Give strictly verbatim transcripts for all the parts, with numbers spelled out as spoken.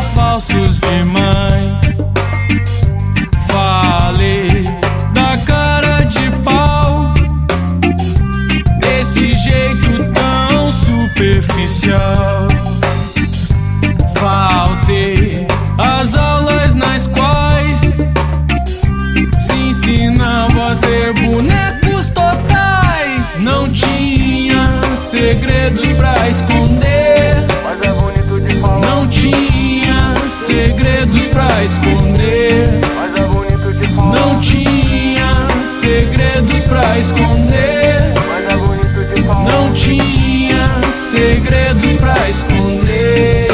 falsos demais. Falei da cara de pau, desse jeito tão superficial. Faltei as aulas nas quais se ensinava a ser bonecos totais. Não tinha segredos pra esconder, mas é bonito de falar. não tinha segredos pra esconder, Mas é bonito de falar. não tinha segredos pra esconder, Mas é bonito de falar. não tinha segredos pra esconder.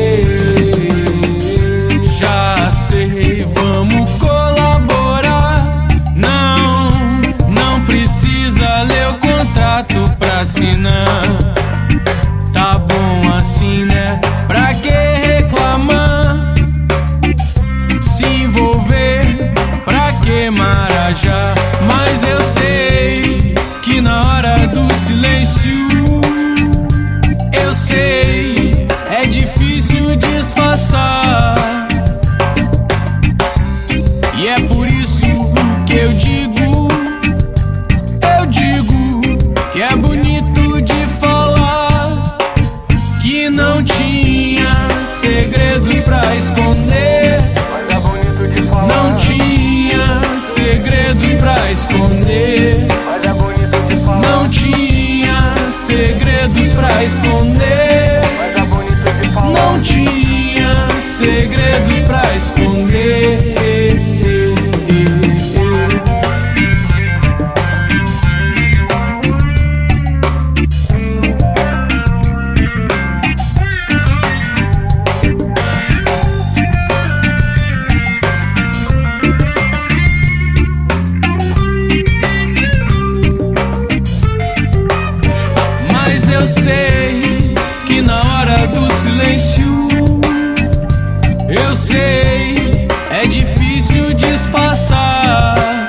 Já sei, vamos colaborar. Não, não precisa ler o contrato pra assinar. Tá bom assim, né? Pra que reclamar? Se envolver, pra que marajar? Mas eu sei que na hora do silêncio, eu sei, é difícil disfarçar. E é por isso que eu digo, eu digo que é bonito de falar, que não tinha segredos pra esconder, Mas é bonito de falar. não tinha segredos pra esconder, Mas é bonito de falar. não tinha segredos pra esconder, Mas é bonito de falar. não tinha segredos pra esconder. Mas eu sei que na hora do silêncio, eu sei, é difícil disfarçar.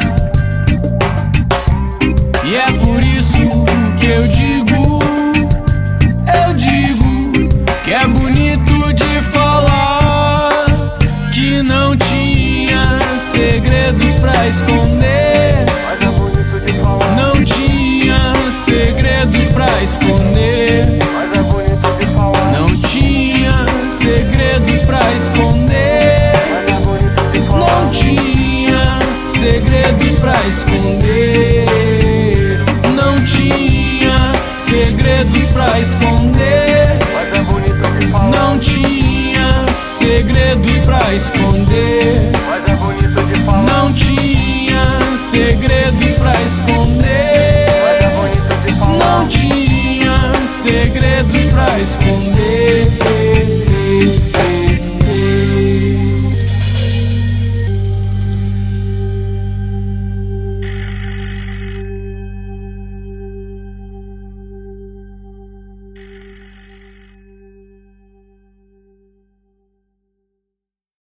E é por isso que eu digo, eu digo que é bonito de falar, que não tinha segredos pra esconder, Mas é bonito de falar. não tinha segredos pra esconder, Mas é bonito de falar. não tinha segredos pra esconder, Mas é bonito de falar. não tinha segredos pra esconder, não tinha segredos pra esconder, Mas é bonito de falar. não tinha segredos pra esconder, Mas é bonito de falar. não tinha segredos pra esconder, Mas é bonito de falar. não tinha segredos pra esconder.